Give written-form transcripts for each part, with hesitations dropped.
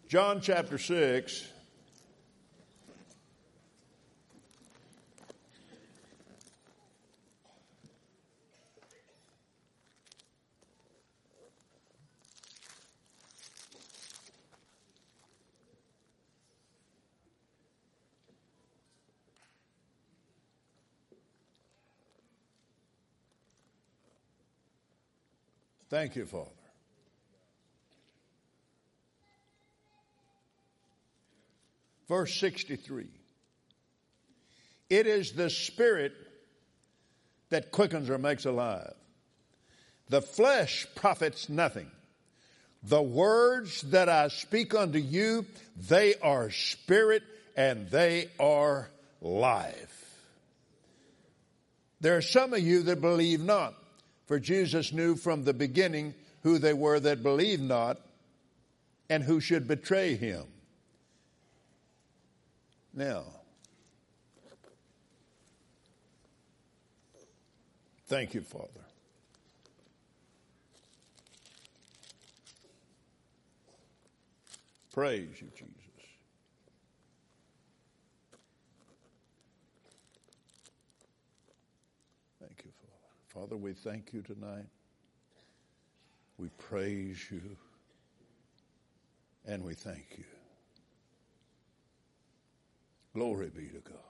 John chapter 6. Thank you, Father. Verse 63. It is the Spirit that quickens or makes alive. The flesh profits nothing. The words that I speak unto you, they are spirit and they are life. There are some of you that believe not, for Jesus knew from the beginning who they were that believed not and who should betray him. Now, thank you, Father. Praise you, Jesus. Thank you, Father. Father, we thank you tonight. We praise you. And we thank you. Glory be to God.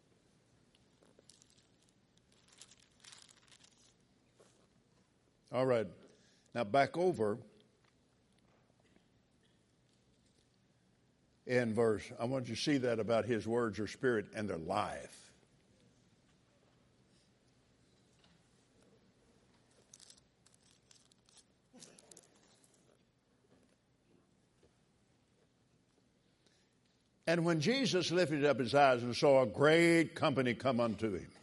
All right. Now back over in verse, I want you to see that about his words are spirit and they're life. And when Jesus lifted up his eyes and saw a great company come unto him,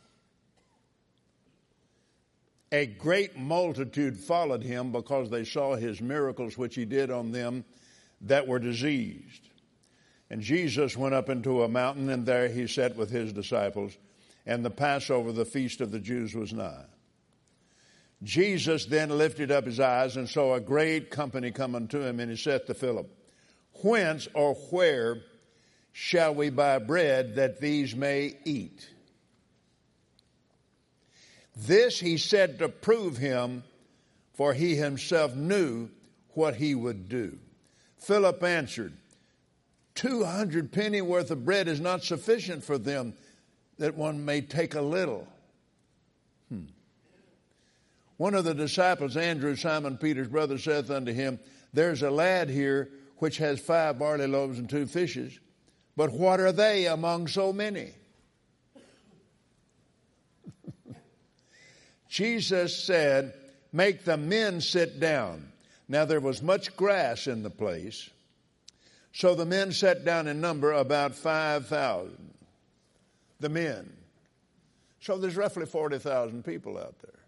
a great multitude followed him because they saw his miracles which he did on them that were diseased. And Jesus went up into a mountain, and there he sat with his disciples, and the Passover, the feast of the Jews, was nigh. Jesus then lifted up his eyes and saw a great company come unto him, and he said to Philip, Whence or where shall we buy bread that these may eat? This he said to prove him, for he himself knew what he would do. Philip answered, 200 penny worth of bread is not sufficient for them, that one may take a little. One of the disciples, Andrew, Simon Peter's brother, saith unto him, There's a lad here which has 5 barley loaves and 2 fishes. But what are they among so many? Jesus said, Make the men sit down. Now there was much grass in the place, so the men sat down in number about 5,000. The men. So there's roughly 40,000 people out there.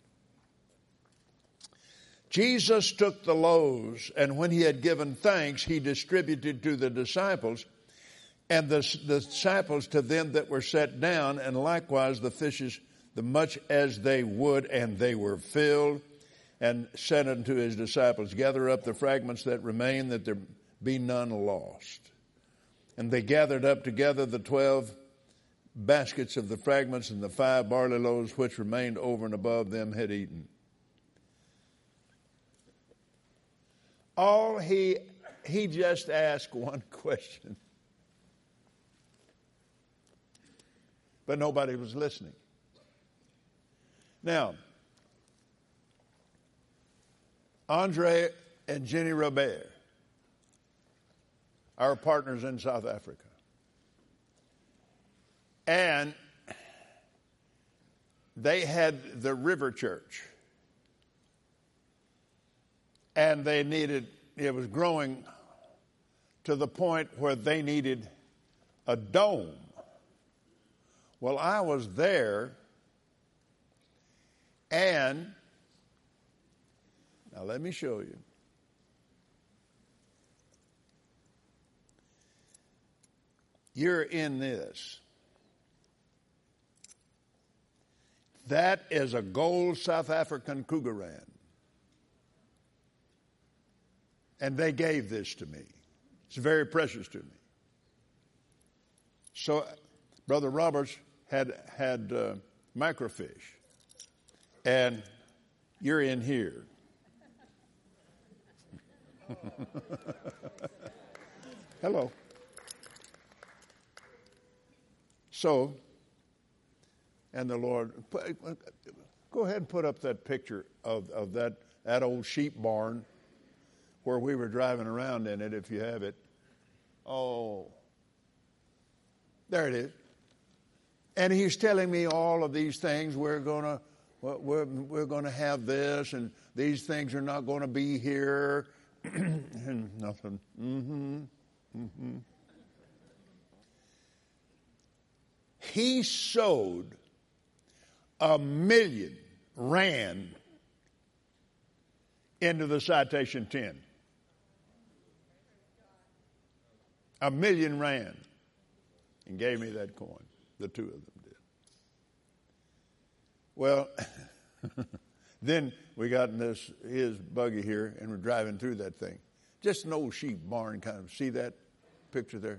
Jesus took the loaves, and when he had given thanks, he distributed to the disciples, and the disciples to them that were set down, and likewise the fishes, the much as they would, and they were filled, and said unto his disciples, Gather up the fragments that remain, that there be none lost. And they gathered up together the 12 baskets of the fragments, and the 5 barley loaves which remained over and above them had eaten. All he just asked one question. But nobody was listening. Now, Andre and Jenny Robert, our partners in South Africa, and they had the River Church, and it was growing to the point where they needed a dome. Well, I was there, and now let me show you. You're in this. That is a gold South African Krugerrand. And they gave this to me. It's very precious to me. So Brother Roberts had microfiche, and you're in here. Hello. So, and the Lord, go ahead and put up that picture of that old sheep barn where we were driving around in it, if you have it. Oh, there it is. And he's telling me all of these things. We're gonna have this, and these things are not going to be here, and nothing. He sowed $1 million into the Citation 10. $1 million and gave me that coin. The two of them did. Well, then we got in his buggy here, and we're driving through that thing. Just an old sheep barn kind of. See that picture there?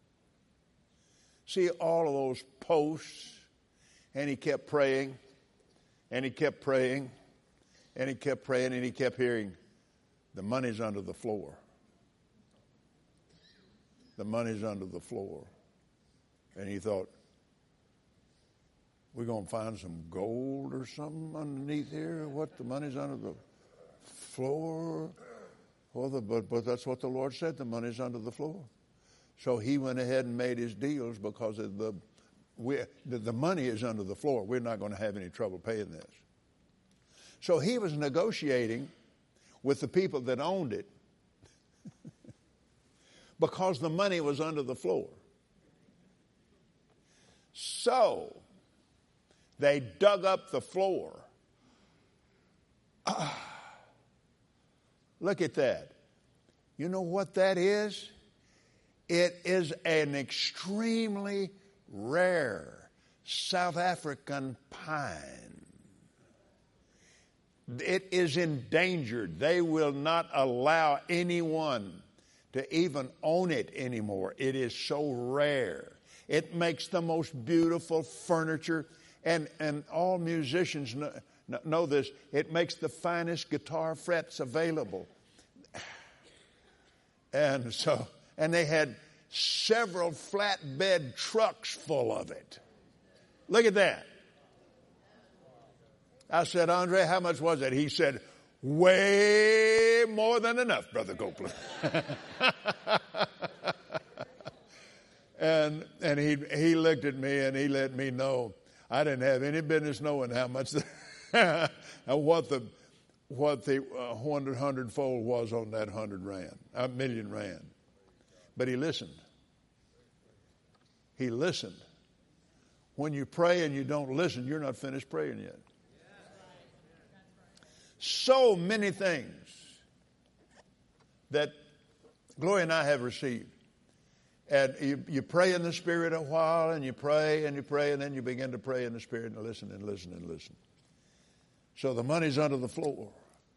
See all of those posts? And he kept praying, and he kept praying, and he kept praying, and he kept hearing, the money's under the floor. The money's under the floor. And he thought, we're going to find some gold or something underneath here? What, the money's under the floor? Well, but that's what the Lord said, the money's under the floor. So he went ahead and made his deals because of the money is under the floor. We're not going to have any trouble paying this. So he was negotiating with the people that owned it because the money was under the floor. So they dug up the floor. Look at that. You know what that is? It is an extremely rare South African pine. It is endangered. They will not allow anyone to even own it anymore. It is so rare. It makes the most beautiful furniture, and all musicians know this. It makes the finest guitar frets available. And they had several flatbed trucks full of it. Look at that. I said, Andre, how much was it? He said, way more than enough, Brother Copeland. And he looked at me and he let me know I didn't have any business knowing how much and what the 100-fold was on that 1 million rand. But he listened. He listened. When you pray and you don't listen, you're not finished praying yet. So many things that Gloria and I have received. And you pray in the Spirit a while, and you pray, and then you begin to pray in the Spirit and listen and listen and listen. So the money's under the floor.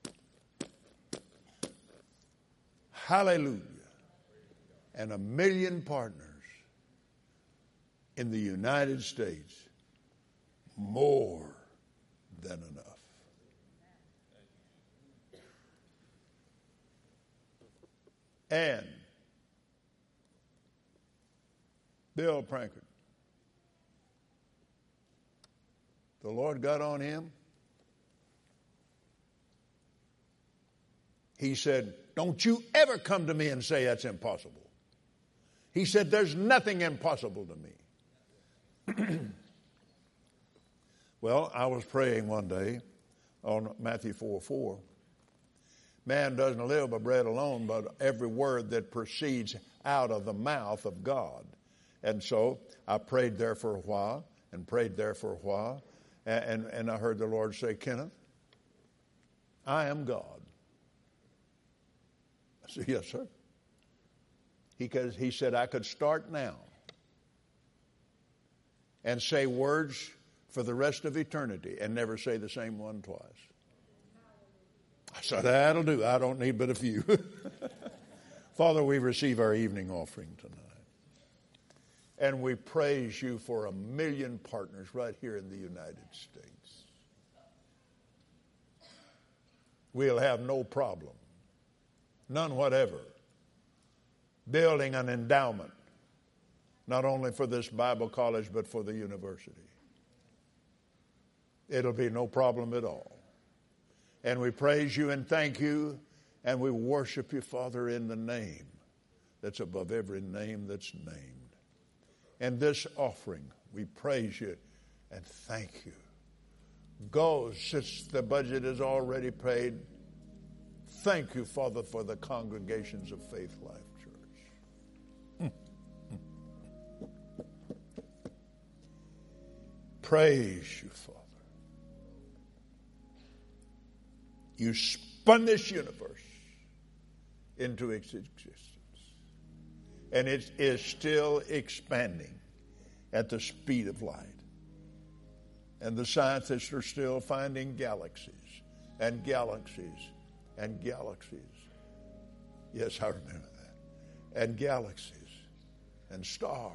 Hallelujah. And 1 million partners in the United States. More than enough. And Bill Prankard, the Lord got on him. He said, don't you ever come to me and say that's impossible. He said, there's nothing impossible to me. Well, I was praying one day on Matthew 4:4. Man doesn't live by bread alone, but every word that proceeds out of the mouth of God. And so I prayed there for a while and prayed there for a while. And I heard the Lord say, Kenneth, I am God. I said, yes, sir. He said I could start now and say words for the rest of eternity and never say the same one twice. I said, that'll do. I don't need but a few. Father, we receive our evening offering tonight. And we praise you for 1 million partners right here in the United States. We'll have no problem, none whatever, building an endowment, not only for this Bible college, but for the university. It'll be no problem at all. And we praise you and thank you, and we worship you, Father, in the name that's above every name that's named. And this offering, we praise you and thank you. Go, since the budget is already paid, thank you, Father, for the congregations of Faith Life Church. Praise you, Father. You spun this universe into its existence. And it is still expanding at the speed of light. And the scientists are still finding galaxies and galaxies and galaxies. Yes, I remember that. And galaxies and stars.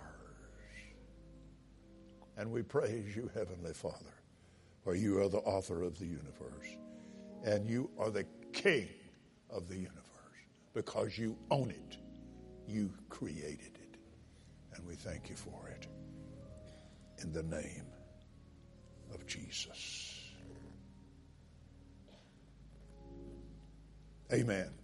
And we praise you, Heavenly Father, for you are the author of the universe. And you are the king of the universe because you own it. You created it. And we thank you for it. In the name of Jesus. Amen.